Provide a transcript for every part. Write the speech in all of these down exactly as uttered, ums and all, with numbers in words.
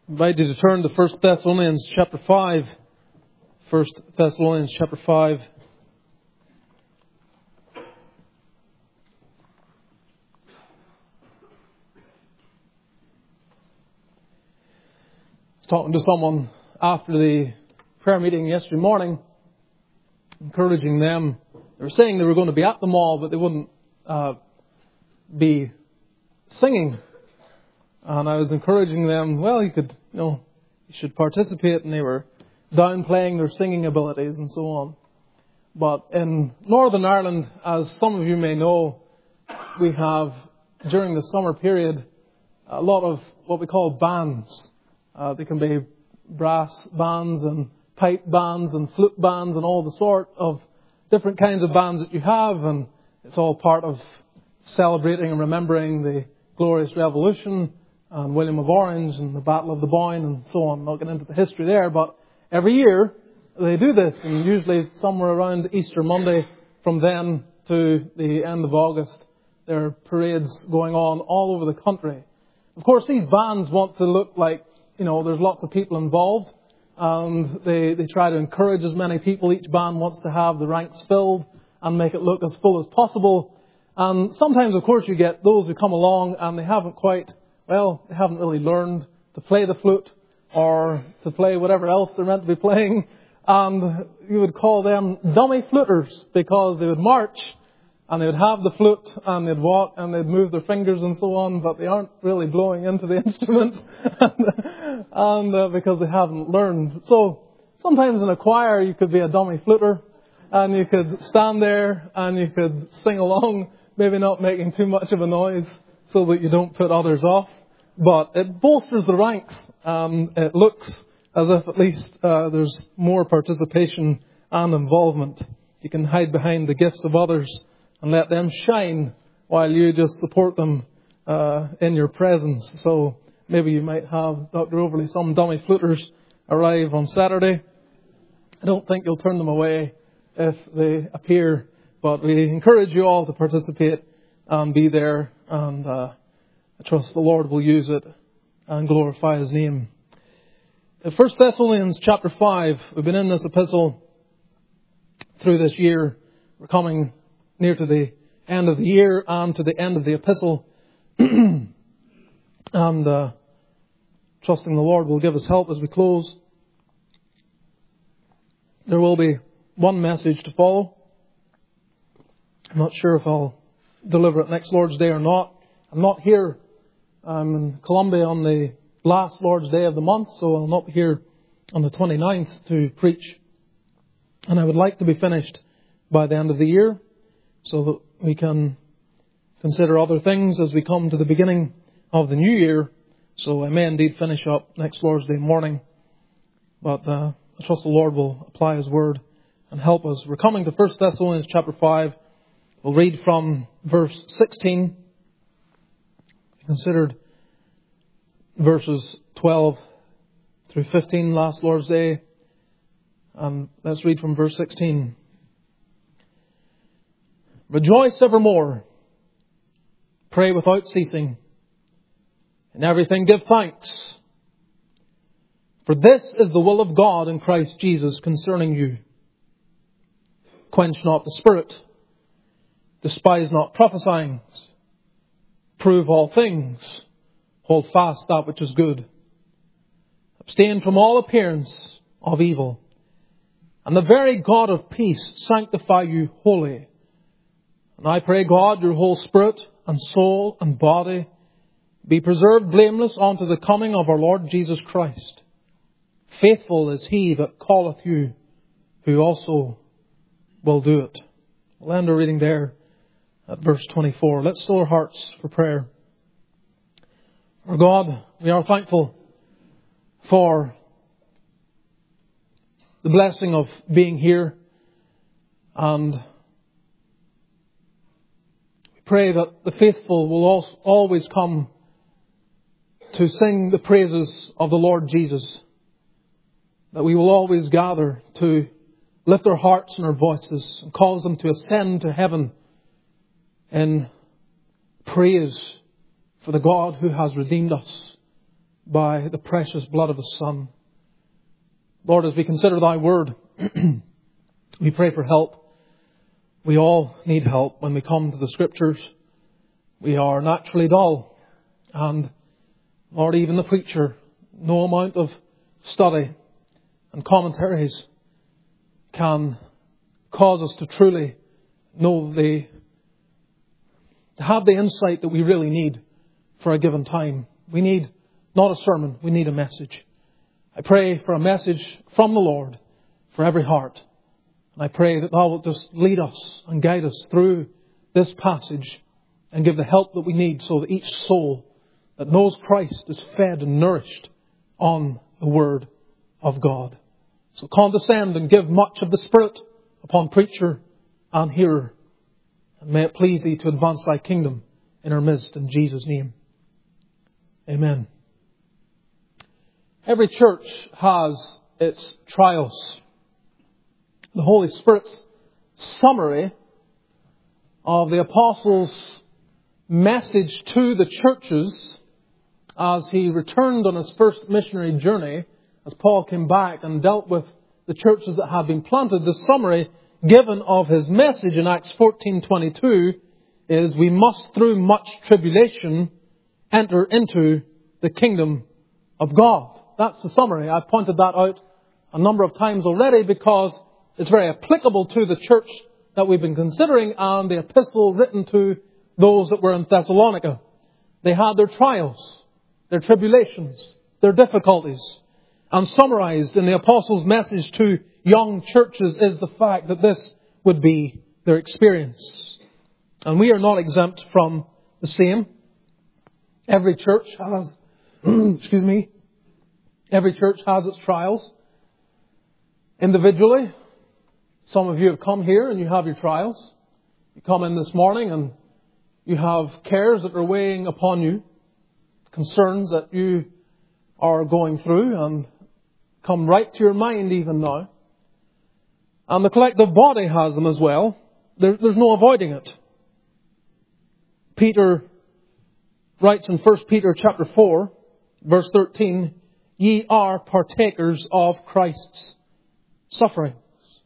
I invite you to turn to First Thessalonians chapter five. First Thessalonians chapter five. I was talking to someone after the prayer meeting yesterday morning, encouraging them. They were saying they were going to be at the mall, but they wouldn't uh, be singing. And I was encouraging them, well, you could, you know, you should participate. And they were downplaying their singing abilities and so on. But in Northern Ireland, as some of you may know, we have, during the summer period, a lot of what we call bands. Uh, they can be brass bands and pipe bands and flute bands and all the sort of different kinds of bands that you have. And it's all part of celebrating and remembering the Glorious Revolution and William of Orange and the Battle of the Boyne and so on. I'm not getting into the history there, but every year they do this, and usually somewhere around Easter Monday from then to the end of August, there are parades going on all over the country. Of course, these bands want to look like, you know, there's lots of people involved, and they, they try to encourage as many people. Each band wants to have the ranks filled and make it look as full as possible. And sometimes, of course, you get those who come along and they haven't quite, well, they haven't really learned to play the flute or to play whatever else they're meant to be playing. And you would call them dummy fluters, because they would march and they would have the flute and they'd walk and they'd move their fingers and so on, but they aren't really blowing into the instrument and, and uh, because they haven't learned. So sometimes in a choir you could be a dummy fluter and you could stand there and you could sing along, maybe not making too much of a noise so that you don't put others off. But it bolsters the ranks. Um, it looks as if at least uh, there's more participation and involvement. You can hide behind the gifts of others and let them shine while you just support them uh, in your presence. So maybe you might have, Doctor Overley, some dummy fluters arrive on Saturday. I don't think you'll turn them away if they appear. But we encourage you all to participate and be there. And uh, I trust the Lord will use it and glorify His name. In First Thessalonians chapter five, we've been in this epistle through this year. We're coming near to the end of the year and to the end of the epistle. and uh, trusting the Lord will give us help as we close. There will be one message to follow. I'm not sure if I'll deliver it next Lord's Day or not. I'm not here. I'm in Colombia on the last Lord's Day of the month, so I'll not be here on the twenty-ninth to preach. And I would like to be finished by the end of the year so that we can consider other things as we come to the beginning of the new year. So I may indeed finish up next Lord's Day morning. But uh, I trust the Lord will apply His Word and help us. We're coming to First Thessalonians chapter five. We'll read from verse sixteen. We considered verses twelve through fifteen last Lord's Day. And let's read from verse sixteen. Rejoice evermore. Pray without ceasing. In everything give thanks. For this is the will of God in Christ Jesus concerning you. Quench not the Spirit. Despise not prophesying. Prove all things. Hold fast that which is good. Abstain from all appearance of evil. And the very God of peace sanctify you wholly. And I pray God, your whole spirit and soul and body be preserved blameless unto the coming of our Lord Jesus Christ. Faithful is He that calleth you, who also will do it. We'll end our reading there at verse twenty-four. Let's still our hearts for prayer. Our God, we are thankful for the blessing of being here, and we pray that the faithful will always come to sing the praises of the Lord Jesus, that we will always gather to lift our hearts and our voices and cause them to ascend to heaven in praise for the God who has redeemed us by the precious blood of His Son. Lord, as we consider Thy Word, we pray for help. We all need help when we come to the Scriptures. We are naturally dull. And, Lord, even the preacher, no amount of study and commentaries can cause us to truly know the, to have the insight that we really need for a given time. We need not a sermon, we need a message. I pray for a message from the Lord for every heart. And I pray that Thou wilt just lead us and guide us through this passage and give the help that we need so that each soul that knows Christ is fed and nourished on the Word of God. So condescend and give much of the Spirit upon preacher and hearer. And may it please Thee to advance Thy kingdom in our midst in Jesus' name. Amen. Every church has its trials. The Holy Spirit's summary of the Apostle's message to the churches as he returned on his first missionary journey, as Paul came back and dealt with the churches that had been planted, the summary given of his message in Acts fourteen twenty-two is, we must through much tribulation enter into the kingdom of God. That's the summary. I've pointed that out a number of times already because it's very applicable to the church that we've been considering and the epistle written to those that were in Thessalonica. They had their trials, their tribulations, their difficulties. And summarized in the Apostles' message to young churches is the fact that this would be their experience. And we are not exempt from the same. Every church has, excuse me, every church has its trials. Individually, some of you have come here and you have your trials. You come in this morning and you have cares that are weighing upon you, concerns that you are going through and come right to your mind even now. And the collective body has them as well. There, there's no avoiding it. Peter writes in First Peter chapter four, verse thirteen, ye are partakers of Christ's sufferings.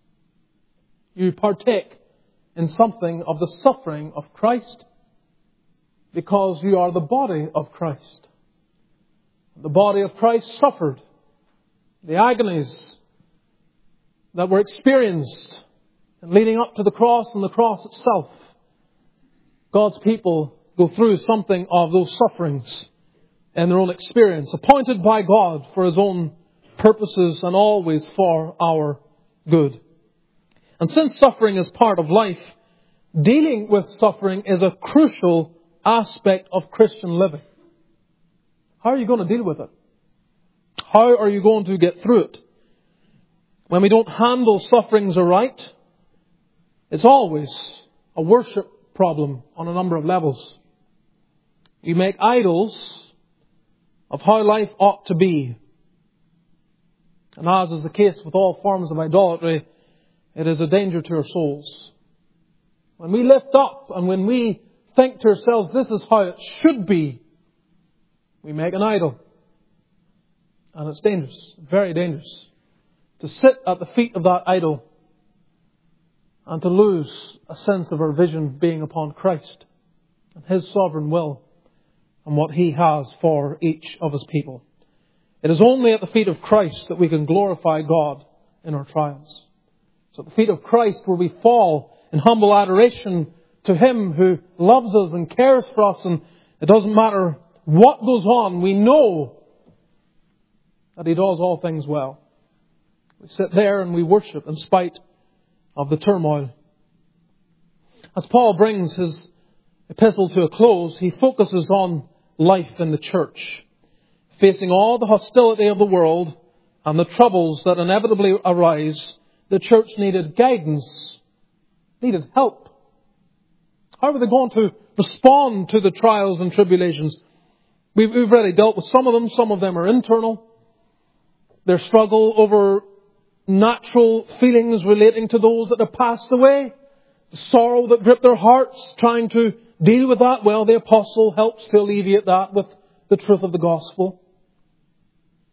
You partake in something of the suffering of Christ because you are the body of Christ. The body of Christ suffered the agonies that were experienced leading up to the cross and the cross itself. God's people go through something of those sufferings in their own experience, appointed by God for His own purposes and always for our good. And since suffering is part of life, dealing with suffering is a crucial aspect of Christian living. How are you going to deal with it? How are you going to get through it? When we don't handle sufferings aright, it's always a worship problem on a number of levels. We make idols of how life ought to be. And as is the case with all forms of idolatry, it is a danger to our souls. When we lift up and when we think to ourselves, this is how it should be, we make an idol. And it's dangerous, very dangerous, to sit at the feet of that idol and to lose a sense of our vision being upon Christ and His sovereign will and what He has for each of His people. It is only at the feet of Christ that we can glorify God in our trials. It's at the feet of Christ where we fall in humble adoration to Him who loves us and cares for us, and it doesn't matter what goes on, we know that He does all things well. We sit there and we worship in spite of the turmoil. As Paul brings his epistle to a close, he focuses on life in the church. Facing all the hostility of the world and the troubles that inevitably arise, the church needed guidance, needed help. How were they going to respond to the trials and tribulations? We've, we've already dealt with some of them. Some of them are internal. Their struggle over natural feelings relating to those that have passed away. The sorrow that gripped their hearts, trying to deal with that. Well, the apostle helps to alleviate that with the truth of the gospel.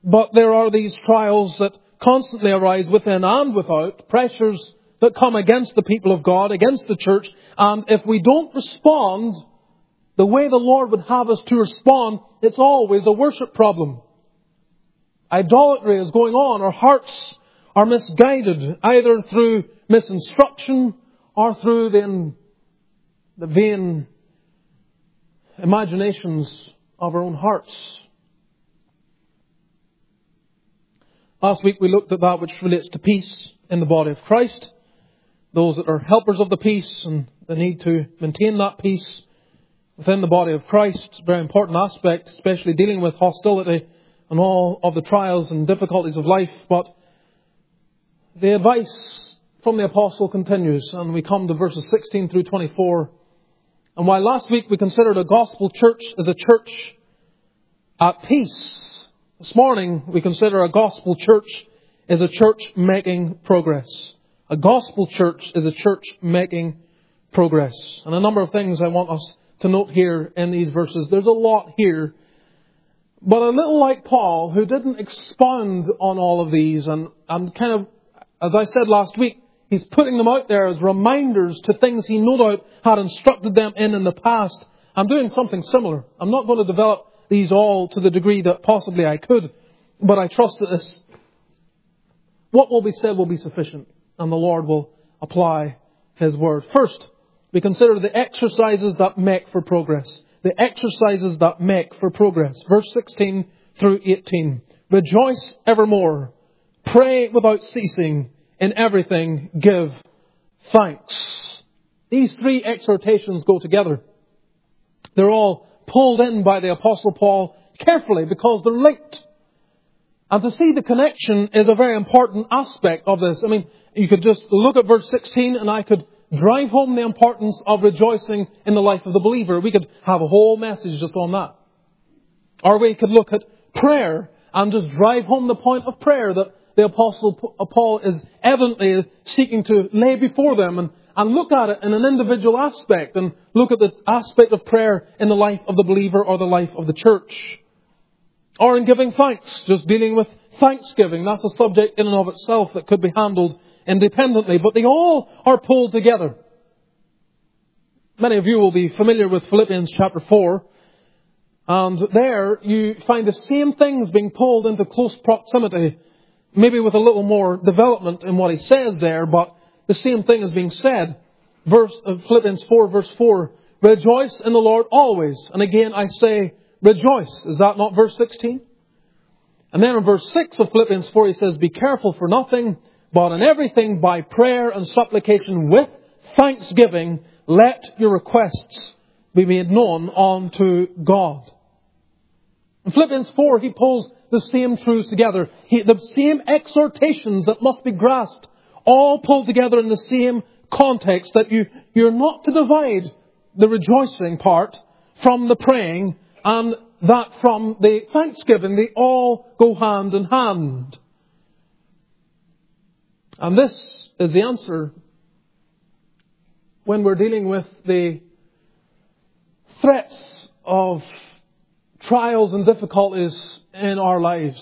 But there are these trials that constantly arise within and without, pressures that come against the people of God, against the church. And if we don't respond the way the Lord would have us to respond, it's always a worship problem. Idolatry is going on. Our hearts are misguided, either through misinstruction or through the, the vain imaginations of our own hearts. Last week we looked at that which relates to peace in the body of Christ. Those that are helpers of the peace and the need to maintain that peace within the body of Christ. It's a very important aspect, especially dealing with hostility and all of the trials and difficulties of life. But the advice from the apostle continues, and we come to verses sixteen through twenty-four. And while last week we considered a gospel church as a church at peace, this morning we consider a gospel church as a church making progress. A gospel church is a church making progress. And a number of things I want us to note here in these verses. There's a lot here. But a little like Paul, who didn't expound on all of these, and, and kind of, as I said last week, he's putting them out there as reminders to things he no doubt had instructed them in in the past. I'm doing something similar. I'm not going to develop these all to the degree that possibly I could, but I trust that this, what will be said will be sufficient, and the Lord will apply His word. First, we consider the exercises that make for progress. The exercises that make for progress. Verse sixteen through eighteen. Rejoice evermore. Pray without ceasing. In everything give thanks. These three exhortations go together. They're all pulled in by the Apostle Paul carefully because they're linked. And to see the connection is a very important aspect of this. I mean, you could just look at verse sixteen and I could drive home the importance of rejoicing in the life of the believer. We could have a whole message just on that. Or we could look at prayer and just drive home the point of prayer that the Apostle Paul is evidently seeking to lay before them, and, and look at it in an individual aspect, and look at the aspect of prayer in the life of the believer or the life of the church. Or in giving thanks, just dealing with thanksgiving. That's a subject in and of itself that could be handled independently, but they all are pulled together. Many of you will be familiar with Philippians chapter four, and there you find the same things being pulled into close proximity, maybe with a little more development in what he says there, but the same thing is being said. Verse of Philippians four, verse four, rejoice in the Lord always. And again I say, rejoice. Is that not verse sixteen? And then in verse six of Philippians four he says, be careful for nothing, but in everything by prayer and supplication with thanksgiving, let your requests be made known unto God. In Philippians four, he pulls the same truths together. He, the same exhortations that must be grasped, all pulled together in the same context, that you, you're not to divide the rejoicing part from the praying and that from the thanksgiving. They all go hand in hand. And this is the answer when we're dealing with the threats of trials and difficulties in our lives.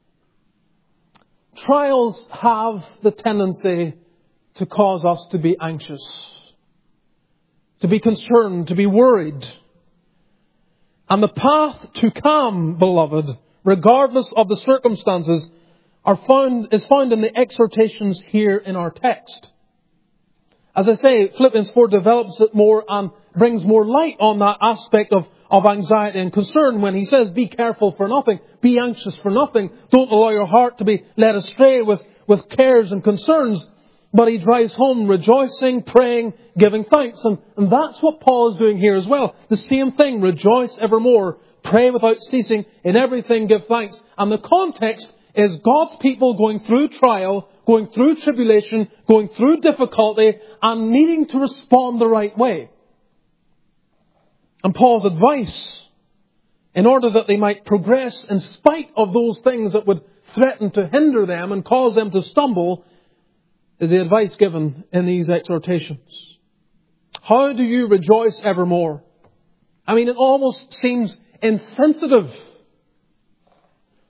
Trials have the tendency to cause us to be anxious, to be concerned, to be worried. And the path to calm, beloved, regardless of the circumstances, are found, is found in the exhortations here in our text. As I say, Philippians four develops it more and brings more light on that aspect of, of anxiety and concern when he says, be careful for nothing, be anxious for nothing. Don't allow your heart to be led astray with, with cares and concerns. But he drives home rejoicing, praying, giving thanks. And, and that's what Paul is doing here as well. The same thing, rejoice evermore, pray without ceasing, in everything give thanks. And the context is God's people going through trial, going through tribulation, going through difficulty, and needing to respond the right way. And Paul's advice, in order that they might progress in spite of those things that would threaten to hinder them and cause them to stumble, is the advice given in these exhortations. How do you rejoice evermore? I mean, it almost seems insensitive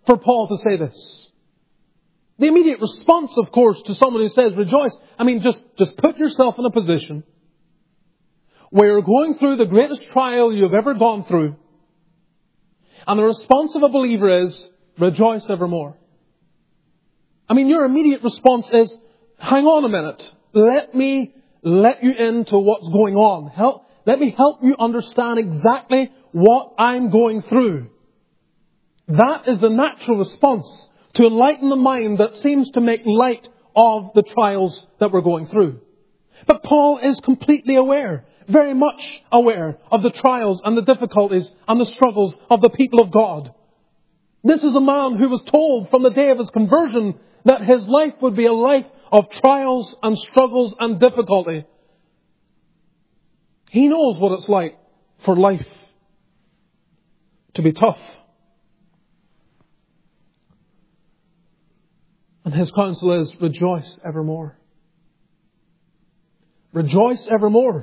for Paul to say this. The immediate response, of course, to someone who says rejoice, I mean, just, just put yourself in a position where you're going through the greatest trial you've ever gone through. And the response of a believer is, rejoice evermore. I mean, your immediate response is, hang on a minute. Let me let you into what's going on. Help, let me help you understand exactly what I'm going through. That is the natural response to enlighten the mind that seems to make light of the trials that we're going through. But Paul is completely aware, very much aware of the trials and the difficulties and the struggles of the people of God. This is a man who was told from the day of his conversion that his life would be a life of trials and struggles and difficulty. He knows what it's like for life to be tough. And his counsel is, rejoice evermore. Rejoice evermore.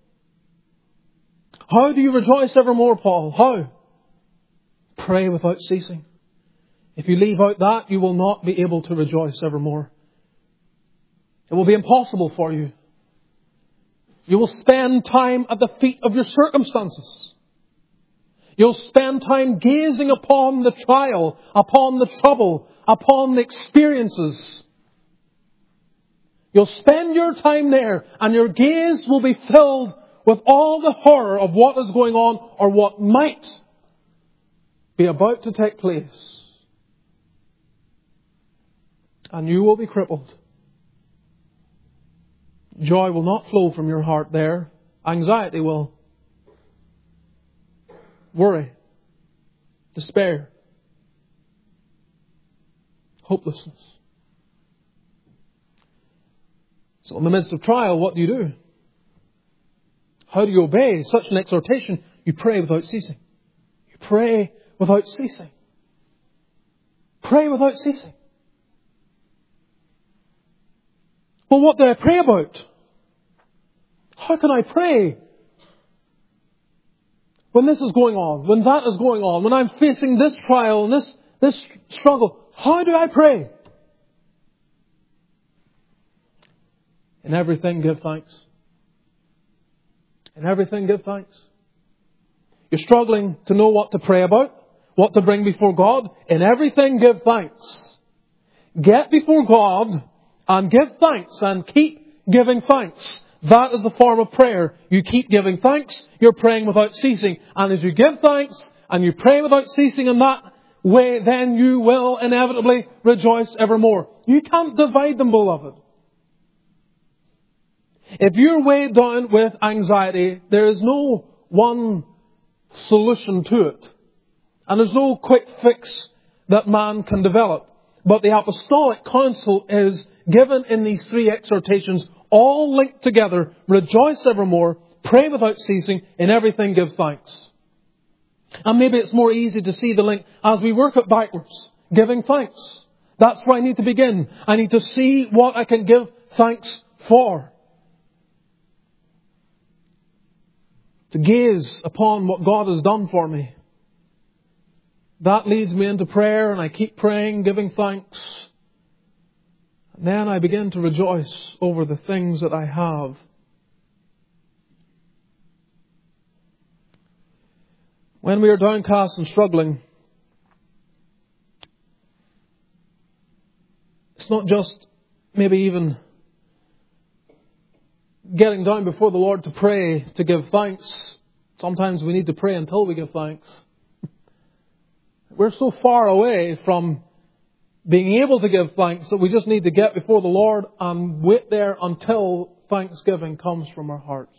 How do you rejoice evermore, Paul? How? Pray without ceasing. If you leave out that, you will not be able to rejoice evermore. It will be impossible for you. You will spend time at the feet of your circumstances. You'll spend time gazing upon the trial, upon the trouble, upon the experiences. You'll spend your time there, and your gaze will be filled with all the horror of what is going on or what might be about to take place. And you will be crippled. Joy will not flow from your heart there. Anxiety will. Worry. Despair. Hopelessness. So in the midst of trial, what do you do? How do you obey such an exhortation? You pray without ceasing. You pray without ceasing. Pray without ceasing. Well, what do I pray about? How can I pray when this is going on, when that is going on, when I'm facing this trial and this, this struggle? How do I pray? In everything, give thanks. In everything, give thanks. You're struggling to know what to pray about, what to bring before God. In everything, give thanks. Get before God and give thanks and keep giving thanks. That is a form of prayer. You keep giving thanks, you're praying without ceasing. And as you give thanks and you pray without ceasing in that way, then you will inevitably rejoice evermore. You can't divide them, beloved. If you're weighed down with anxiety, there is no one solution to it. And there's no quick fix that man can develop. But the apostolic counsel is given in these three exhortations, all linked together. Rejoice evermore, pray without ceasing, in everything give thanks. And maybe it's more easy to see the link as we work it backwards. Giving thanks. That's where I need to begin. I need to see what I can give thanks for. To gaze upon what God has done for me. That leads me into prayer, and I keep praying, giving thanks. And then I begin to rejoice over the things that I have. When we are downcast and struggling, it's not just maybe even getting down before the Lord to pray, to give thanks. Sometimes we need to pray until we give thanks. We're so far away from being able to give thanks that we just need to get before the Lord and wait there until thanksgiving comes from our hearts.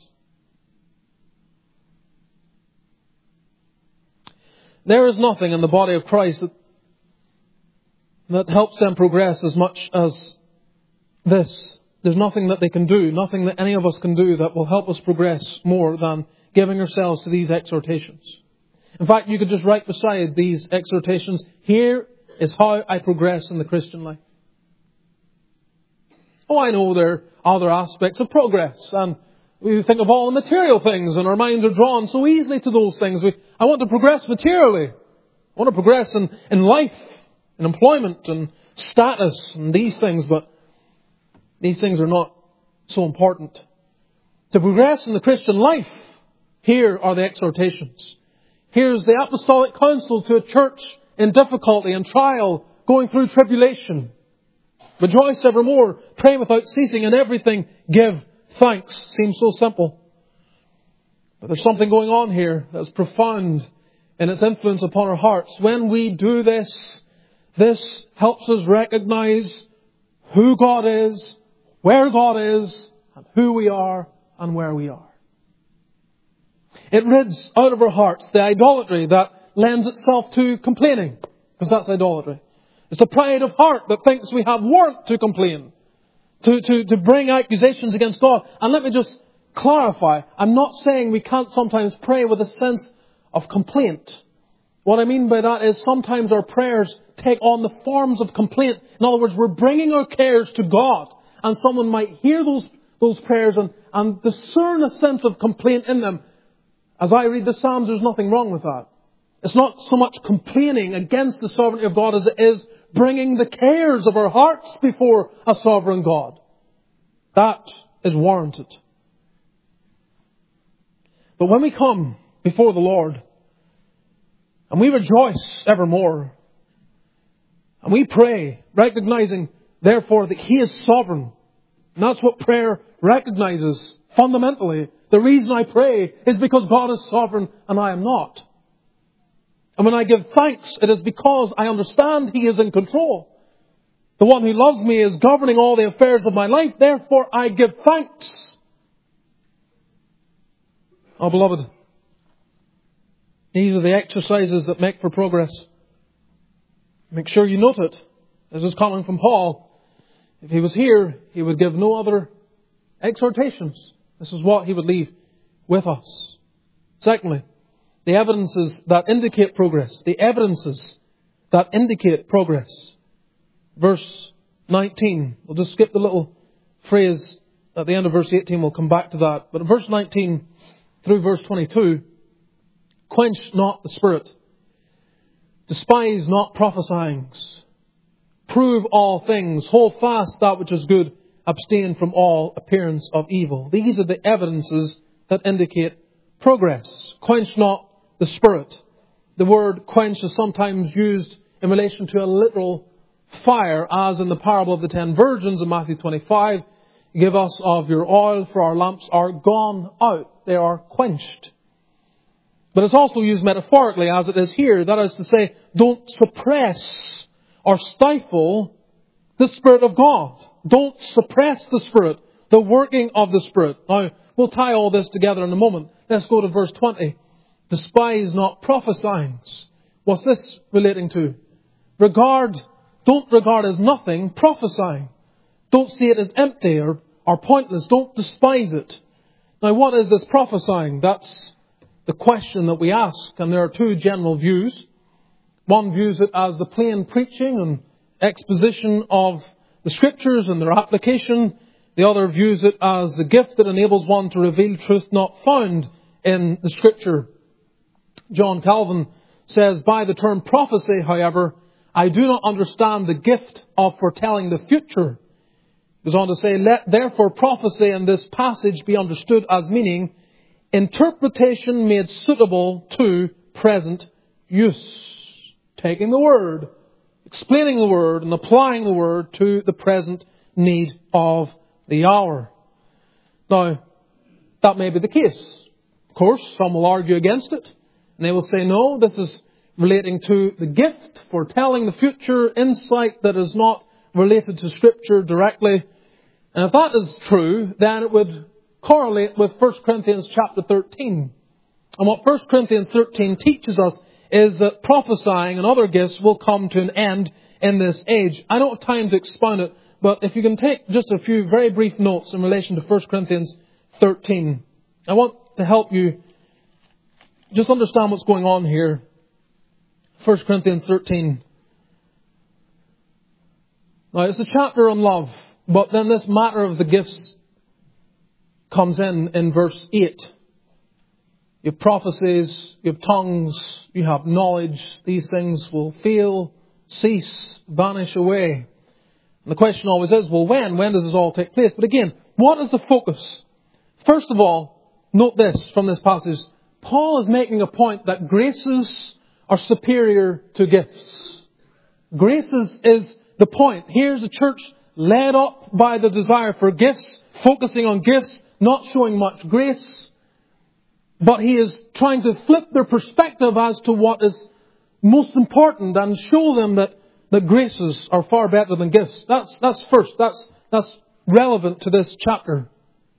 There is nothing in the body of Christ that, that helps them progress as much as this. There's nothing that they can do, nothing that any of us can do that will help us progress more than giving ourselves to these exhortations. In fact, you could just write beside these exhortations, here is how I progress in the Christian life. Oh, I know there are other aspects of progress, and we think of all the material things, and our minds are drawn so easily to those things. We, I want to progress materially. I want to progress in, in life. and employment and status and these things, but these things are not so important. To progress in the Christian life, here are the exhortations. Here's the apostolic counsel to a church in difficulty and trial, going through tribulation. Rejoice evermore, pray without ceasing, in everything give thanks. Seems so simple. But there's something going on here that's profound in its influence upon our hearts. When we do this, this helps us recognize who God is, where God is, and who we are and where we are. It rids out of our hearts the idolatry that lends itself to complaining, because that's idolatry. It's the pride of heart that thinks we have warrant to complain, to, to, to bring accusations against God. And let me just clarify, I'm not saying we can't sometimes pray with a sense of complaint. What I mean by that is sometimes our prayers take on the forms of complaint. In other words, we're bringing our cares to God, and someone might hear those, those prayers and, and discern a sense of complaint in them. As I read the Psalms, there's nothing wrong with that. It's not so much complaining against the sovereignty of God as it is bringing the cares of our hearts before a sovereign God. That is warranted. But when we come before the Lord, and we rejoice evermore, and we pray, recognizing, therefore, that He is sovereign, and that's what prayer recognizes fundamentally. The reason I pray is because God is sovereign and I am not. And when I give thanks, it is because I understand He is in control. The one who loves me is governing all the affairs of my life. Therefore, I give thanks. Oh, beloved, these are the exercises that make for progress. Make sure you note it. This is coming from Paul. If he was here, he would give no other exhortations. This is what he would leave with us. Secondly, the evidences that indicate progress. The evidences that indicate progress. Verse nineteen. We'll just skip the little phrase at the end of verse eighteen. We'll come back to that. But in verse nineteen through verse twenty-two, quench not the spirit. Despise not prophesying. Prove all things. Hold fast that which is good. Abstain from all appearance of evil. These are the evidences that indicate progress. Quench not the spirit. The word quench is sometimes used in relation to a literal fire, as in the parable of the ten virgins in Matthew twenty-five. Give us of your oil, for our lamps are gone out. They are quenched. But it's also used metaphorically, as it is here. That is to say, don't suppress or stifle the Spirit of God. Don't suppress the Spirit, the working of the Spirit. Now, we'll tie all this together in a moment. Let's go to verse twenty. Despise not prophesying. What's this relating to? Regard, don't regard as nothing prophesying. Don't see it as empty or, or pointless. Don't despise it. Now, what is this prophesying? That's the question that we ask. And there are two general views. One views it as the plain preaching and exposition of the Scriptures and their application. The other views it as the gift that enables one to reveal truth not found in the Scripture. John Calvin says, by the term prophecy, however, I do not understand the gift of foretelling the future. He goes on to say, let therefore prophecy in this passage be understood as meaning interpretation made suitable to present use. Taking the Word, explaining the Word, and applying the Word to the present need of the hour. Now, that may be the case. Of course, some will argue against it. And they will say, no, this is relating to the gift for telling the future, insight that is not related to Scripture directly. And if that is true, then it would correlate with First Corinthians chapter thirteen. And what First Corinthians thirteen teaches us is that prophesying and other gifts will come to an end in this age. I don't have time to expound it, but if you can take just a few very brief notes in relation to First Corinthians thirteen. I want to help you just understand what's going on here. First Corinthians thirteen. Now, it's a chapter on love, but then this matter of the gifts comes in in verse eight. You have prophecies, you have tongues, you have knowledge. These things will fail cease, vanish away. And the question always is, well, when? When does this all take place? But again, what is the focus? First of all, note this from this passage. Paul is making a point that graces are superior to gifts. Graces is the point. Here's a church led up by the desire for gifts, focusing on gifts, not showing much grace. But he is trying to flip their perspective as to what is most important and show them that, that graces are far better than gifts. That's, that's first. That's, that's relevant to this chapter.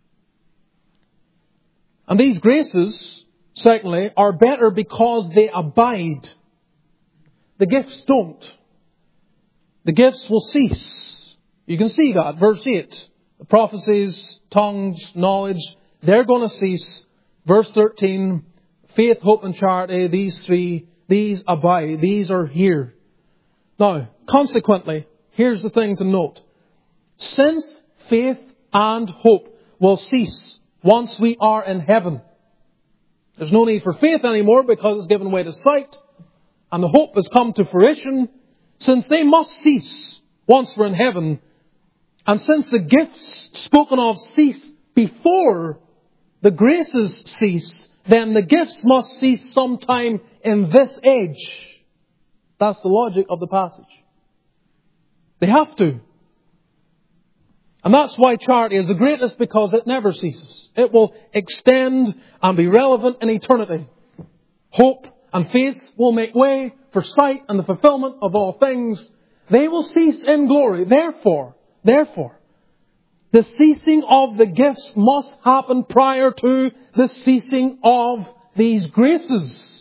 And these graces, secondly, are better because they abide. The gifts don't. The gifts will cease. You can see that. Verse eight. The prophecies, tongues, knowledge, they're going to cease. Verse thirteen. Faith, hope and charity, these three, these abide. These are here. Now, consequently, here's the thing to note. Since faith and hope will cease once we are in heaven, there's no need for faith anymore because it's given way to sight. And the hope has come to fruition. Since they must cease once we're in heaven, and since the gifts spoken of cease before the graces cease, then the gifts must cease sometime in this age. That's the logic of the passage. They have to. And that's why charity is the greatest, because it never ceases. It will extend and be relevant in eternity. Hope and faith will make way for sight and the fulfillment of all things. They will cease in glory. Therefore, therefore, the ceasing of the gifts must happen prior to the ceasing of these graces.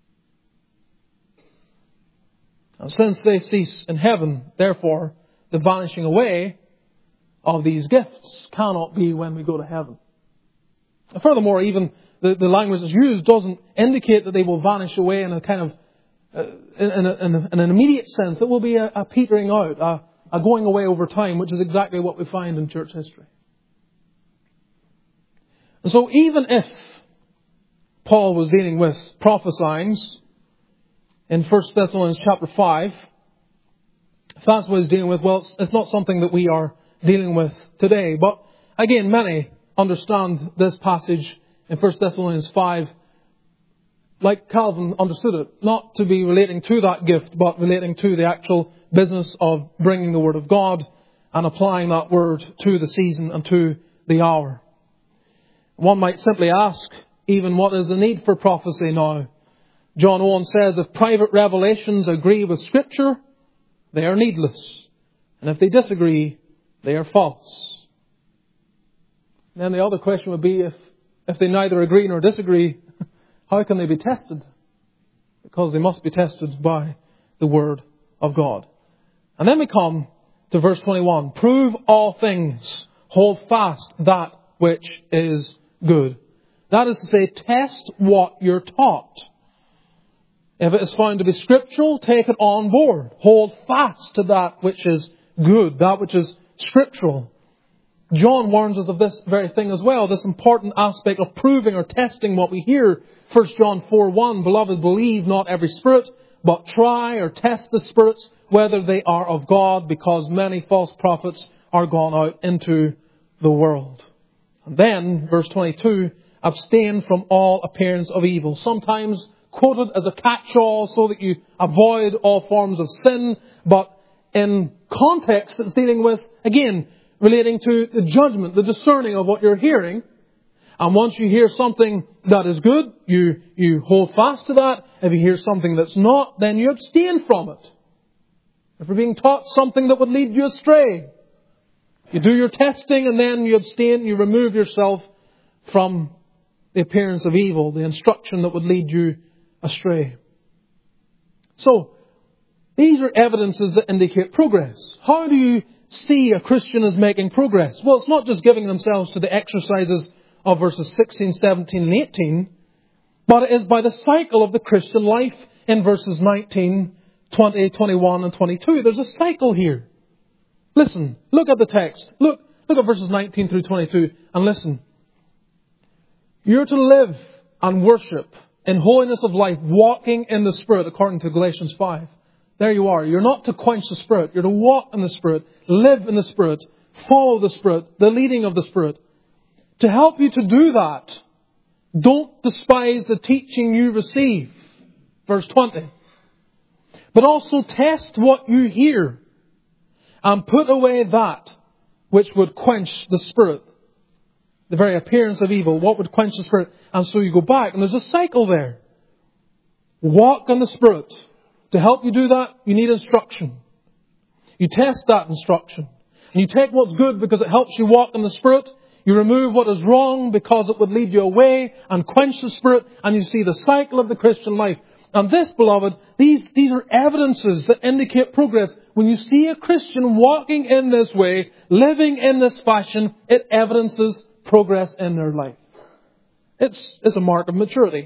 And since they cease in heaven, therefore, the vanishing away of these gifts cannot be when we go to heaven. And furthermore, even the, the language that's used doesn't indicate that they will vanish away in a kind of, uh, in, a, in, a, in an immediate sense. It will be a, a petering out, a, a going away over time, which is exactly what we find in church history. And so even if Paul was dealing with prophesying in First Thessalonians chapter five, if that's what he's dealing with, well, it's, it's not something that we are dealing with today. But again, many understand this passage in First Thessalonians five like Calvin understood it, not to be relating to that gift, but relating to the actual business of bringing the Word of God and applying that Word to the season and to the hour. One might simply ask, even, what is the need for prophecy now? John Owen says, if private revelations agree with Scripture, they are needless. And if they disagree, they are false. And then the other question would be, if, if they neither agree nor disagree, how can they be tested? Because they must be tested by the Word of God. And then we come to verse twenty-one. Prove all things. Hold fast that which is good. That is to say, test what you're taught. If it is found to be scriptural, take it on board. Hold fast to that which is good, that which is scriptural. John warns us of this very thing as well, this important aspect of proving or testing what we hear. First John four one, Beloved, believe not every spirit, but try or test the spirits, whether they are of God, because many false prophets are gone out into the world. And then, verse twenty-two, abstain from all appearance of evil. Sometimes quoted as a catch-all so that you avoid all forms of sin, but in context it's dealing with, again, relating to the judgment, the discerning of what you're hearing. And once you hear something that is good, you, you hold fast to that. If you hear something that's not, then you abstain from it. If you're being taught something that would lead you astray, you do your testing and then you abstain, you remove yourself from the appearance of evil, the instruction that would lead you astray. So, these are evidences that indicate progress. How do you see a Christian as making progress? Well, it's not just giving themselves to the exercises of verses sixteen, seventeen and eighteen, but it is by the cycle of the Christian life in verses nineteen, twenty, twenty-one and twenty-two. There's a cycle here. Listen, look at the text. Look, look at verses nineteen through twenty-two and listen. You're to live and worship in holiness of life, walking in the Spirit, according to Galatians five. There you are. You're not to quench the Spirit. You're to walk in the Spirit, live in the Spirit, follow the Spirit, the leading of the Spirit. To help you to do that, don't despise the teaching you receive. Verse twenty. But also test what you hear and put away that which would quench the Spirit. The very appearance of evil, what would quench the Spirit. And so you go back, and there's a cycle there. Walk in the Spirit. To help you do that, you need instruction. You test that instruction. And you take what's good because it helps you walk in the Spirit. You remove what is wrong because it would lead you away and quench the Spirit. And you see the cycle of the Christian life. And this, beloved, these, these are evidences that indicate progress. When you see a Christian walking in this way, living in this fashion, it evidences progress in their life. It's, it's a mark of maturity.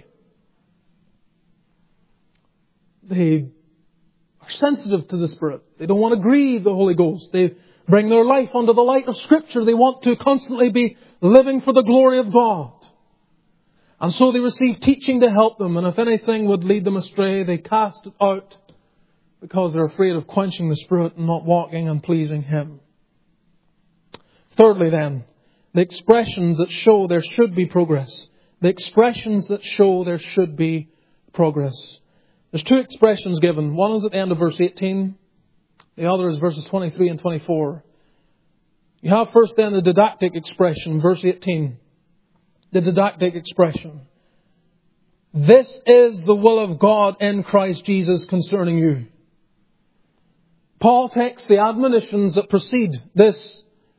They are sensitive to the Spirit. They don't want to grieve the Holy Ghost. They bring their life under the light of Scripture. They want to constantly be living for the glory of God. And so they receive teaching to help them. And if anything would lead them astray, they cast it out because they're afraid of quenching the Spirit and not walking and pleasing Him. Thirdly then, the expressions that show there should be progress. The expressions that show there should be progress. There's two expressions given. One is at the end of verse eighteen. The other is verses twenty-three and twenty-four. You have first then the didactic expression, verse eighteen. The didactic expression. This is the will of God in Christ Jesus concerning you. Paul takes the admonitions that precede this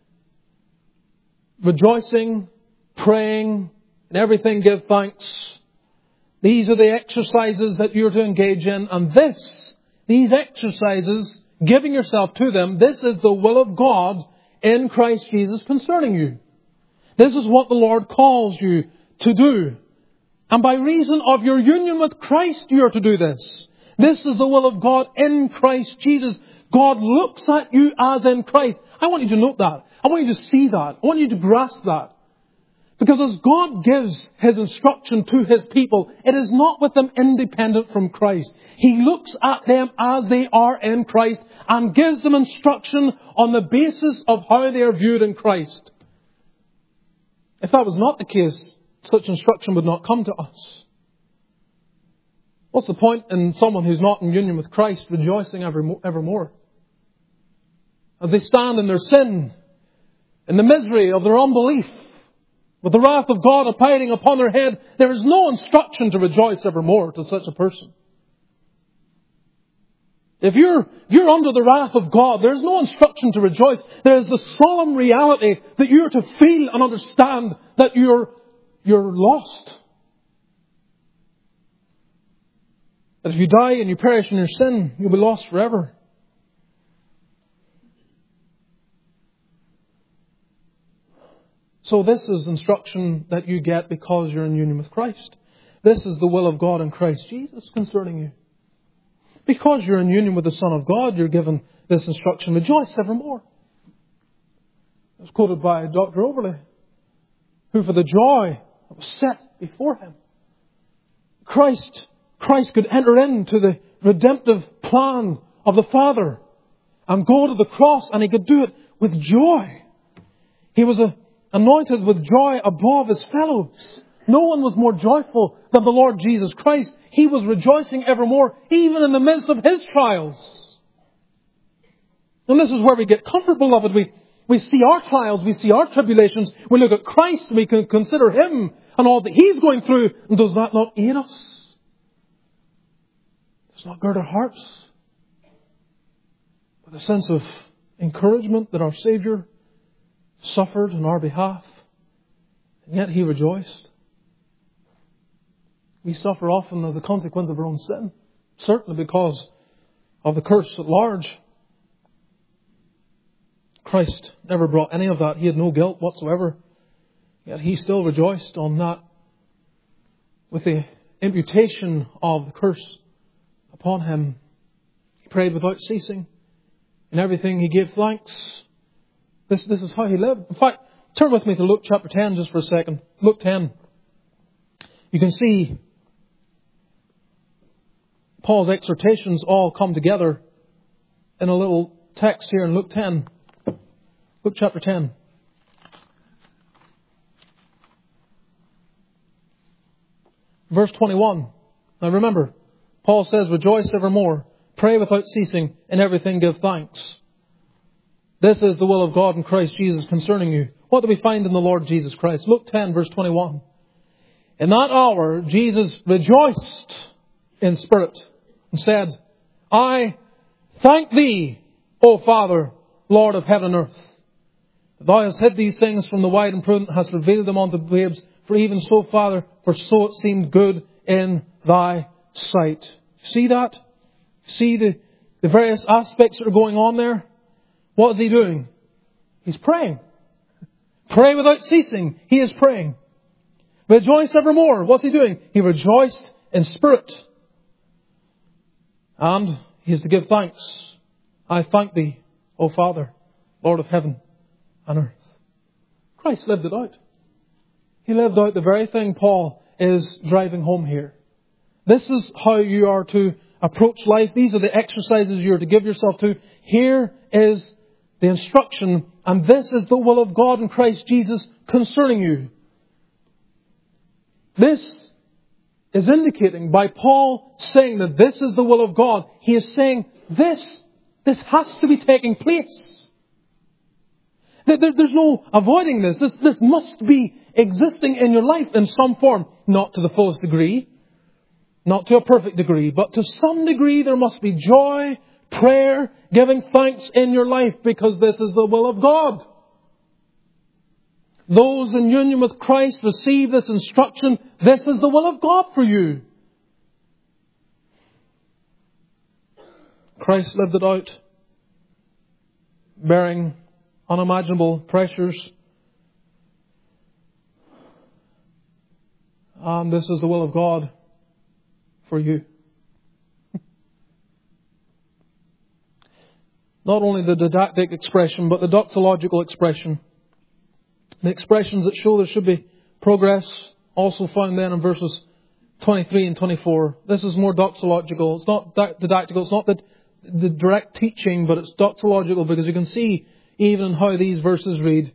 rejoicing, praying, and everything give thanks. These are the exercises that you're to engage in. And this, these exercises, giving yourself to them, this is the will of God in Christ Jesus concerning you. This is what the Lord calls you to do. And by reason of your union with Christ, you are to do this. This is the will of God in Christ Jesus. God looks at you as in Christ. I want you to note that. I want you to see that. I want you to grasp that. Because as God gives His instruction to His people, it is not with them independent from Christ. He looks at them as they are in Christ and gives them instruction on the basis of how they are viewed in Christ. If that was not the case, such instruction would not come to us. What's the point in someone who's not in union with Christ rejoicing evermore? As they stand in their sin, in the misery of their unbelief, with the wrath of God abiding upon their head, there is no instruction to rejoice evermore to such a person. If you're, if you're under the wrath of God, there is no instruction to rejoice. There is the solemn reality that you are to feel and understand that you're, you're lost. That if you die and you perish in your sin, you'll be lost forever. So this is instruction that you get because you're in union with Christ. This is the will of God in Christ Jesus concerning you. Because you're in union with the Son of God, you're given this instruction, rejoice evermore. It was quoted by Doctor Overley, who for the joy that was set before Him, Christ, Christ could enter into the redemptive plan of the Father and go to the cross, and He could do it with joy. He was a anointed with joy above His fellows. No one was more joyful than the Lord Jesus Christ. He was rejoicing evermore, even in the midst of His trials. And this is where we get comfort, beloved. We, we see our trials, we see our tribulations. We look at Christ, we can consider Him and all that He's going through. And does that not aid us? Does not gird our hearts with a sense of encouragement that our Saviour suffered on our behalf, and yet He rejoiced? We suffer often as a consequence of our own sin, certainly because of the curse at large. Christ never brought any of that. He had no guilt whatsoever, yet He still rejoiced on that with the imputation of the curse upon Him. He prayed without ceasing. In everything He gave thanks. This, this is how He lived. In fact, turn with me to Luke chapter ten just for a second. Luke ten. You can see Paul's exhortations all come together in a little text here in Luke ten. Luke chapter ten. Verse twenty-one. Now remember, Paul says, rejoice evermore, pray without ceasing, in everything give thanks. This is the will of God in Christ Jesus concerning you. What do we find in the Lord Jesus Christ? Luke ten, verse twenty-one. In that hour, Jesus rejoiced in spirit and said, I thank thee, O Father, Lord of heaven and earth. Thou hast hid these things from the wise and prudent, hast revealed them unto babes. For even so, Father, for so it seemed good in thy sight. See that? See the, the various aspects that are going on there? What is he doing? He's praying. Pray without ceasing. He is praying. Rejoice evermore. What's he doing? He rejoiced in spirit. And he is to give thanks. I thank thee, O Father, Lord of heaven and earth. Christ lived it out. He lived out the very thing Paul is driving home here. This is how you are to approach life. These are the exercises you are to give yourself to. Here is the instruction, and this is the will of God in Christ Jesus concerning you. This is indicating by Paul saying that this is the will of God. He is saying this, this has to be taking place. There's no avoiding this. This, this must be existing in your life in some form. Not to the fullest degree, not to a perfect degree, but to some degree there must be joy, prayer, giving thanks in your life, because this is the will of God. Those in union with Christ receive this instruction. This is the will of God for you. Christ lived it out, bearing unimaginable pressures. And this is the will of God for you. Not only the didactic expression, but the doxological expression. The expressions that show there should be progress, also found then in verses twenty-three and twenty-four. This is more doxological. It's not didactical. It's not the, the direct teaching, but it's doxological, because you can see even how these verses read.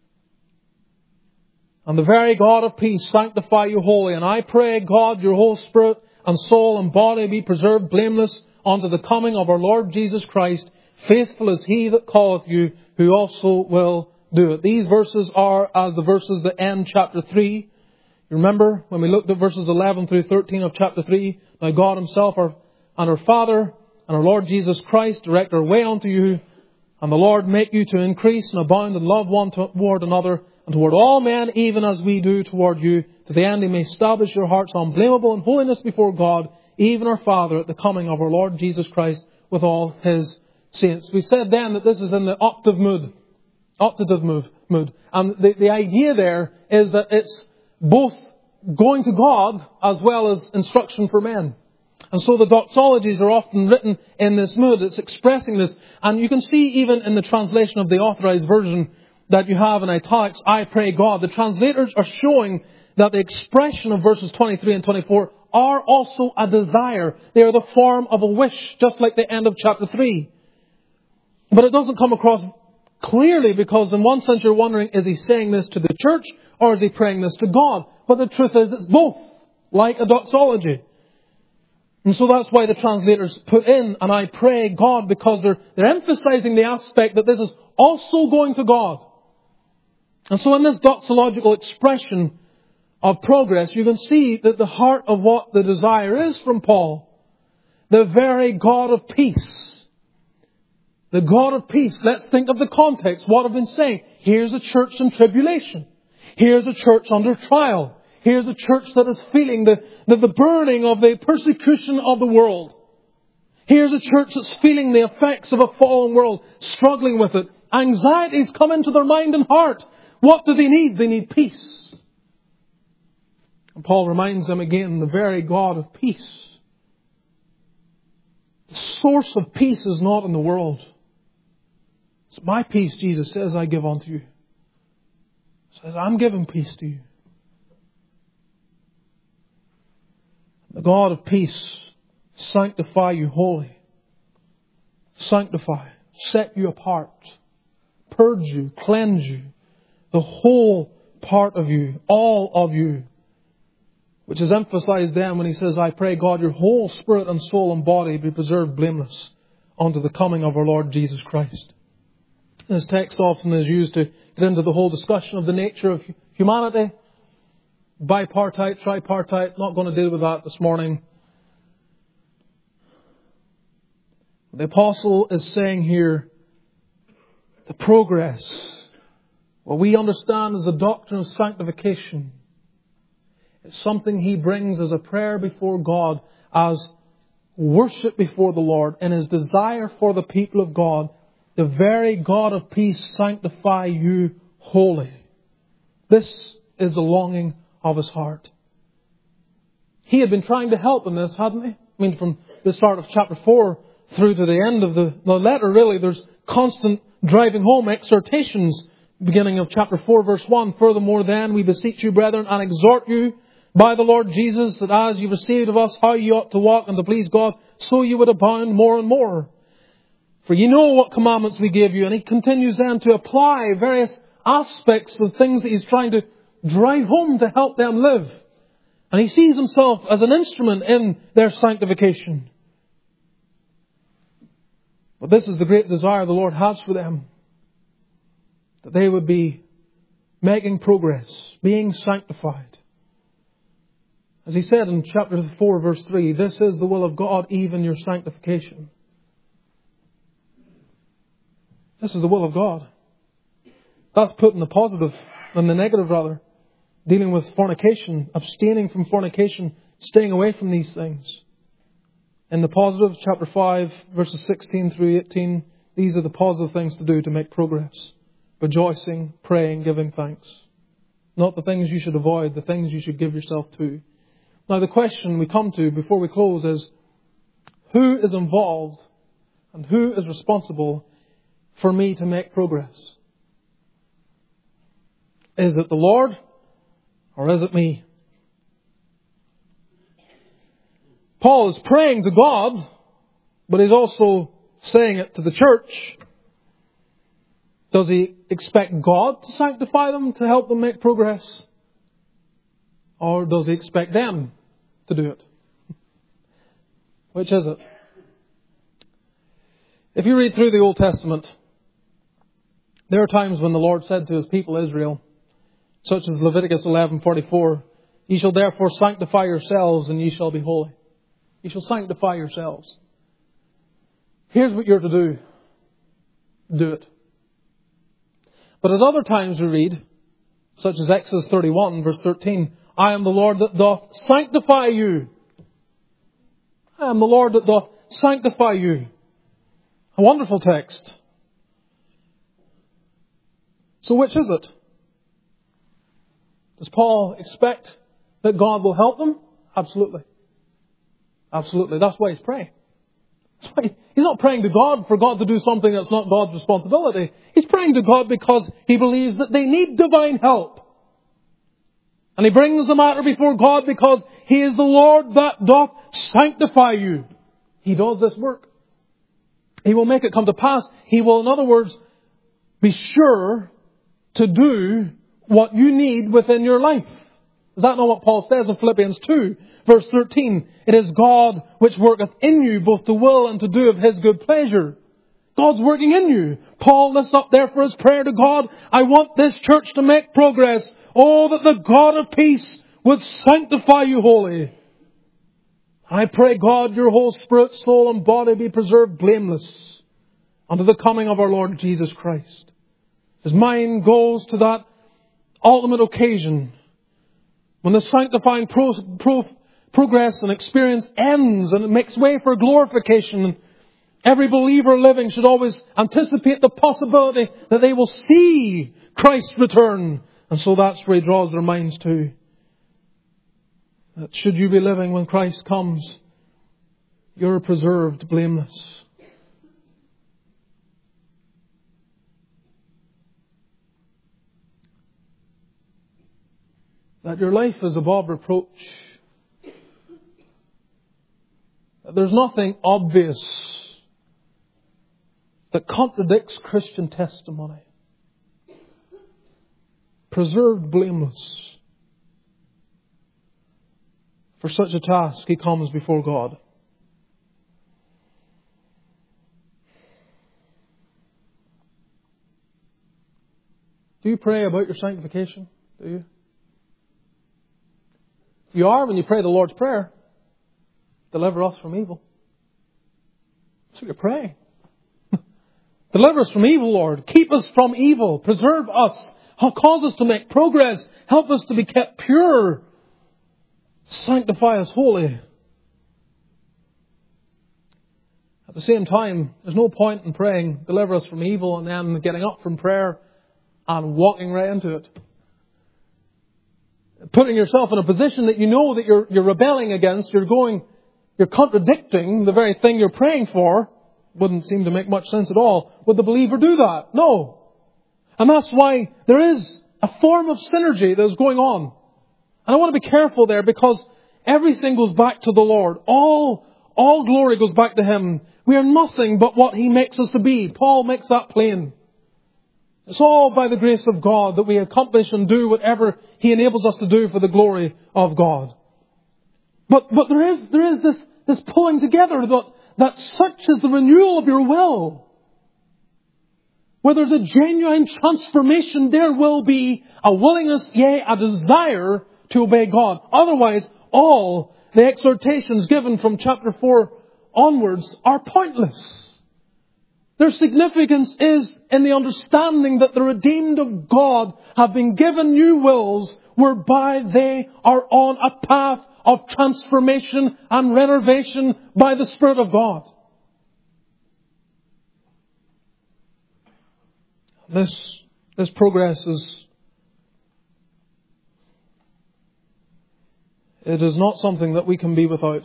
And the very God of peace sanctify you wholly. And I pray, God, your whole spirit and soul and body be preserved blameless unto the coming of our Lord Jesus Christ. Faithful is He that calleth you, who also will do it. These verses are as the verses that end chapter three. You remember when we looked at verses eleven through thirteen of chapter three. Now God Himself our, and our Father and our Lord Jesus Christ direct our way unto you. And the Lord make you to increase and abound in love one toward another, and toward all men, even as we do toward you, to the end He may establish your hearts unblameable in holiness before God, even our Father, at the coming of our Lord Jesus Christ with all His saints. We said then that this is in the octave mood. Octative mood. mood. And the, the idea there is that it's both going to God as well as instruction for men. And so the doxologies are often written in this mood. It's expressing this. And you can see even in the translation of the Authorized Version that you have in italics, I pray God. The translators are showing that the expression of verses twenty-three and twenty-four are also a desire. They are the form of a wish, just like the end of chapter three. But it doesn't come across clearly, because in one sense you're wondering, is he saying this to the church or is he praying this to God? But the truth is it's both, like a doxology. And so that's why the translators put in, and I pray God, because they're, they're emphasizing the aspect that this is also going to God. And so in this doxological expression of progress, you can see that the heart of what the desire is from Paul, the very God of peace. The God of peace. Let's think of the context. What I've been saying. Here's a church in tribulation. Here's a church under trial. Here's a church that is feeling the, the, the burning of the persecution of the world. Here's a church that's feeling the effects of a fallen world, struggling with it. Anxieties come into their mind and heart. What do they need? They need peace. And Paul reminds them again, the very God of peace. The source of peace is not in the world. It's my peace, Jesus says, I give unto you. He says, I'm giving peace to you. The God of peace sanctify you wholly. sanctify, set you apart, purge you, cleanse you, the whole part of you, all of you, which is emphasized then when he says, I pray God your whole spirit and soul and body be preserved blameless unto the coming of our Lord Jesus Christ. This text often is used to get into the whole discussion of the nature of humanity. Bipartite, tripartite, not going to deal with that this morning. The apostle is saying here, the progress, what we understand as the doctrine of sanctification, is something he brings as a prayer before God, as worship before the Lord, and his desire for the people of God. The very God of peace sanctify you wholly. This is the longing of his heart. He had been trying to help in this, hadn't he? I mean, from the start of chapter four through to the end of the, the letter, really, there's constant driving home exhortations. Beginning of chapter four, verse one. Furthermore then, we beseech you, brethren, and exhort you by the Lord Jesus, that as you received of us how you ought to walk and to please God, so you would abound more and more. For you know what commandments we gave you. And he continues then to apply various aspects of things that he's trying to drive home to help them live. And he sees himself as an instrument in their sanctification. But this is the great desire the Lord has for them. That they would be making progress, being sanctified. As he said in chapter four, verse three, this is the will of God, even your sanctification. This is the will of God. That's put in the positive, in the negative rather. Dealing with fornication, abstaining from fornication, staying away from these things. In the positive, chapter five, verses sixteen through eighteen, these are the positive things to do to make progress. Rejoicing, praying, giving thanks. Not the things you should avoid, the things you should give yourself to. Now the question we come to before we close is, who is involved and who is responsible for me to make progress? Is it the Lord or is it me? Paul is praying to God, but he's also saying it to the church. Does he expect God to sanctify them, to help them make progress? Or does he expect them to do it? Which is it? If you read through the Old Testament, there are times when the Lord said to his people Israel, such as Leviticus eleven forty-four, ye shall therefore sanctify yourselves and ye shall be holy. You shall sanctify yourselves. Here's what you're to do. Do it. But at other times we read, such as Exodus thirty-one, verse thirteen, I am the Lord that doth sanctify you. I am the Lord that doth sanctify you. A wonderful text. So which is it? Does Paul expect that God will help them? Absolutely. Absolutely. That's why he's praying. That's why he's not praying to God for God to do something that's not God's responsibility. He's praying to God because he believes that they need divine help. And he brings the matter before God because he is the Lord that doth sanctify you. He does this work. He will make it come to pass. He will, in other words, be sure to do what you need within your life. Is that not what Paul says in Philippians two, verse thirteen? It is God which worketh in you both to will and to do of his good pleasure. God's working in you. Paul lifts up therefore his prayer to God. I want this church to make progress. Oh, that the God of peace would sanctify you wholly. I pray God your whole spirit, soul and body be preserved blameless unto the coming of our Lord Jesus Christ. His mind goes to that ultimate occasion when the sanctifying pro- pro- progress and experience ends and it makes way for glorification. Every believer living should always anticipate the possibility that they will see Christ return. And so that's where he draws their minds to. That should you be living when Christ comes, you're preserved blameless. That your life is above reproach. That there's nothing obvious that contradicts Christian testimony. Preserved blameless. For such a task he comes before God. Do you pray about your sanctification? Do you? You are when you pray the Lord's Prayer. Deliver us from evil. That's what you're praying. Deliver us from evil, Lord. Keep us from evil. Preserve us. Cause us to make progress. Help us to be kept pure. Sanctify us holy. At the same time, there's no point in praying, deliver us from evil, and then getting up from prayer and walking right into it. Putting yourself in a position that you know that you're, you're rebelling against, you're going, you're contradicting the very thing you're praying for. Wouldn't seem to make much sense at all. Would the believer do that? No. And that's why there is a form of synergy that is going on. And I want to be careful there, because everything goes back to the Lord. All, all glory goes back to Him. We are nothing but what He makes us to be. Paul makes that plain. It's all by the grace of God that we accomplish and do whatever He enables us to do for the glory of God. But, but there is, there is this, this pulling together that, that such is the renewal of your will. Where there's a genuine transformation, there will be a willingness, yea, a desire to obey God. Otherwise, all the exhortations given from chapter four onwards are pointless. Their significance is in the understanding that the redeemed of God have been given new wills whereby they are on a path of transformation and renovation by the Spirit of God. This, this progress is, it is not something that we can be without.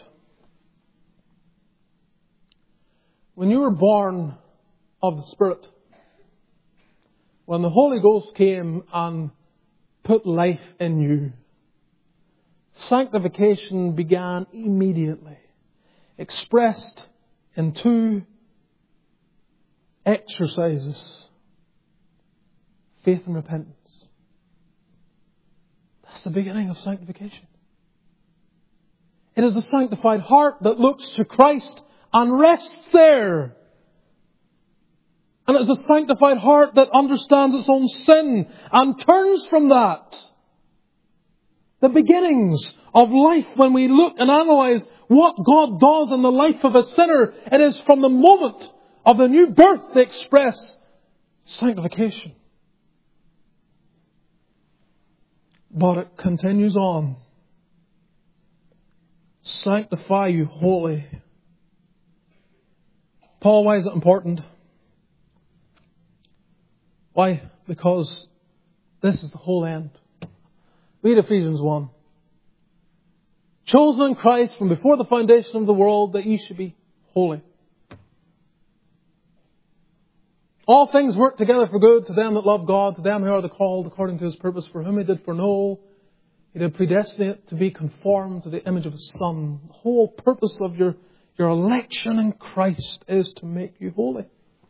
When you were born of the Spirit, when the Holy Ghost came and put life in you, sanctification began immediately, expressed in two exercises: faith and repentance. That's the beginning of sanctification. It is the sanctified heart that looks to Christ and rests there. And it is the sanctified heart that understands its own sin and turns from that. The beginnings of life, when we look and analyze what God does in the life of a sinner, it is from the moment of the new birth they express sanctification. But it continues on. Sanctify you wholly. Paul, why is it important? Why? Because this is the whole end. Read Ephesians one. Chosen in Christ from before the foundation of the world, that ye should be holy. All things work together for good to them that love God, to them who are the called according to His purpose, for whom He did foreknow, He did predestinate to be conformed to the image of His Son. The whole purpose of your, your election in Christ is to make you holy.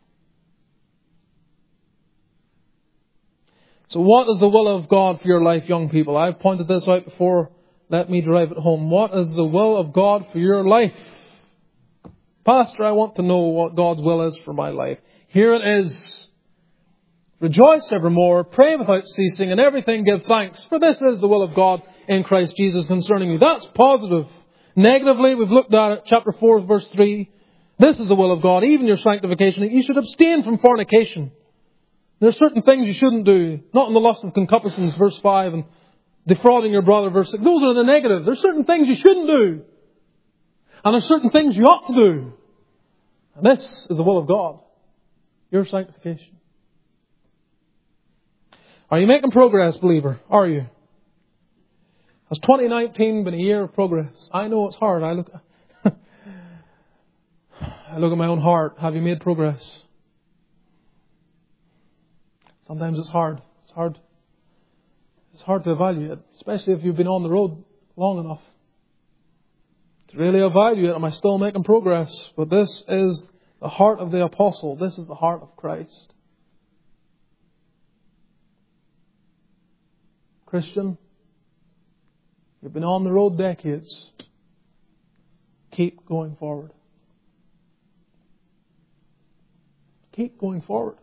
So what is the will of God for your life, young people? I've pointed this out before. Let me drive it home. What is the will of God for your life? Pastor, I want to know what God's will is for my life. Here it is. Rejoice evermore, pray without ceasing, and everything give thanks, for this is the will of God in Christ Jesus concerning you. That's positive. Negatively, we've looked at it, chapter four, verse three. This is the will of God, even your sanctification. You should abstain from fornication. There are certain things you shouldn't do. Not in the lust of concupiscence, verse five, and defrauding your brother, verse six. Those are the negative. There are certain things you shouldn't do. And there are certain things you ought to do. And this is the will of God. Your sanctification. Are you making progress, believer? Are you? Has twenty nineteen been a year of progress? I know it's hard. I look, I look at my own heart. Have you made progress? Sometimes it's hard. It's hard. It's hard to evaluate, especially if you've been on the road long enough. To really evaluate, am I still making progress? But this is the heart of the apostle. This is the heart of Christ. Christian, you've been on the road decades. Keep going forward. Keep going forward.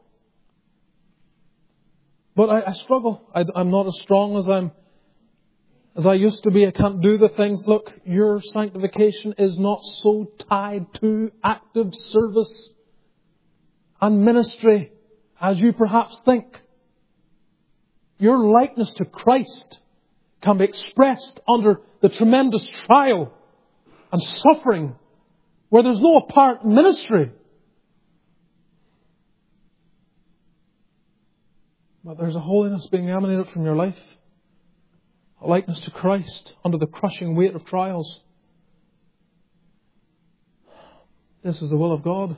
But I, I struggle. I, I'm not as strong as I'm as I used to be. I can't do the things. Look, your sanctification is not so tied to active service and ministry as you perhaps think. Your likeness to Christ can be expressed under the tremendous trial and suffering where there's no apparent ministry. But there's a holiness being emanated from your life. A likeness to Christ under the crushing weight of trials. This is the will of God.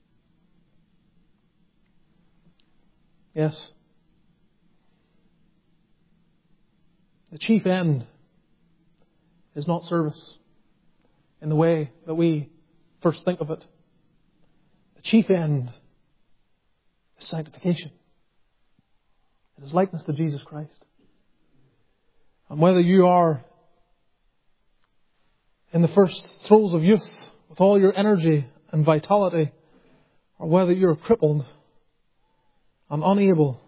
Yes. The chief end is not service in the way that we first think of it. The chief end is sanctification. It is likeness to Jesus Christ. And whether you are in the first throes of youth with all your energy and vitality, or whether you're crippled and unable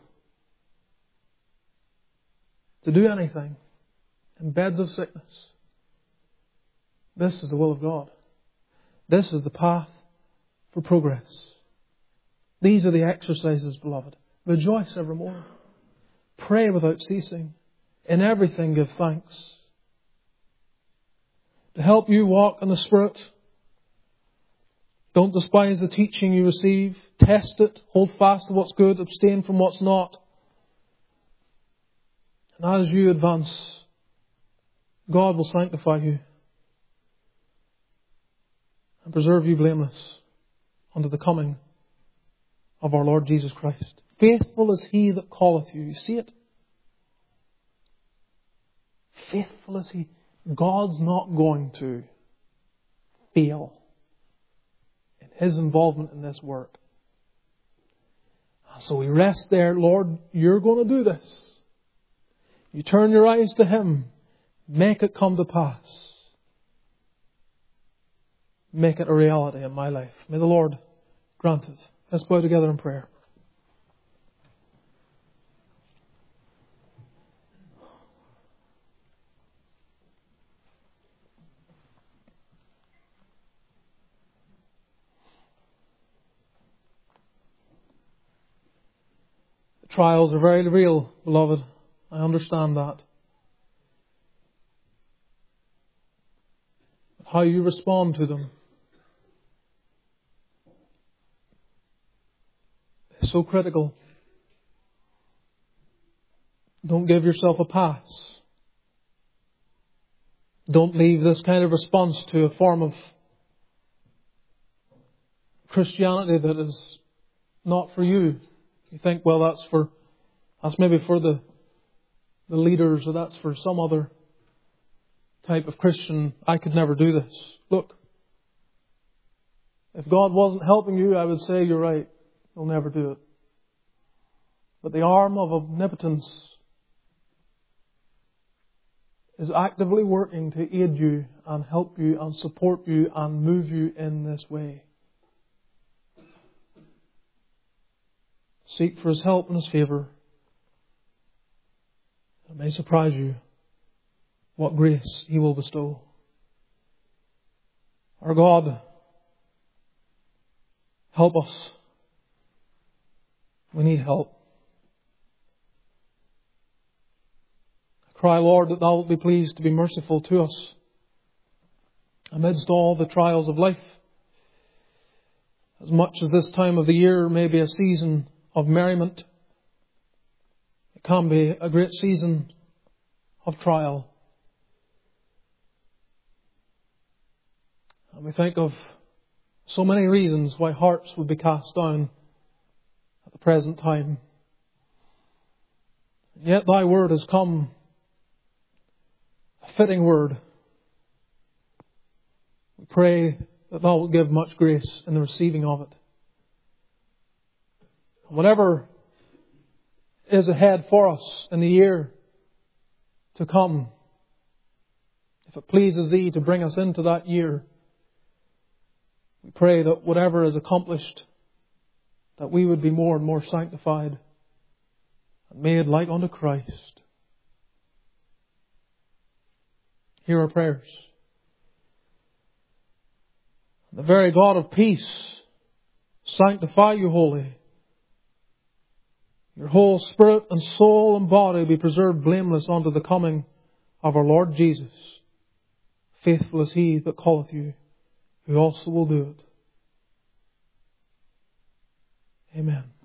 to do anything in beds of sickness, this is the will of God. This is the path for progress. These are the exercises, beloved. Rejoice evermore. Pray without ceasing. In everything give thanks. To help you walk in the Spirit, don't despise the teaching you receive. Test it. Hold fast to what's good. Abstain from what's not. And as you advance, God will sanctify you and preserve you blameless unto the coming of our Lord Jesus Christ. Faithful is He that calleth you. You see it? Faithful is He. God's not going to fail in His involvement in this work. So we rest there. Lord, you're going to do this. You turn your eyes to Him. Make it come to pass. Make it a reality in my life. May the Lord grant it. Let's bow together in prayer. The trials are very real, beloved. I understand that. But how you respond to them is so critical. Don't give yourself a pass. Don't leave this kind of response to a form of Christianity that is not for you. You think, well, that's for, that's maybe for the, the leaders, or that's for some other type of Christian. I could never do this. Look, if God wasn't helping you, I would say you're right. You'll never do it. But the arm of omnipotence is actively working to aid you and help you and support you and move you in this way. Seek for His help and His favour. It may surprise you what grace He will bestow. Our God, help us. We need help. I cry, Lord, that Thou wilt be pleased to be merciful to us amidst all the trials of life. As much as this time of the year may be a season of merriment, it can be a great season of trial. And we think of so many reasons why hearts would be cast down at the present time. And yet Thy word has come, a fitting word. We pray that Thou wilt give much grace in the receiving of it. Whatever is ahead for us in the year to come, if it pleases Thee to bring us into that year, we pray that whatever is accomplished, that we would be more and more sanctified and made like unto Christ. Hear our prayers. The very God of peace sanctify you wholly. Your whole spirit and soul and body be preserved blameless unto the coming of our Lord Jesus. Faithful is He that calleth you, who also will do it. Amen.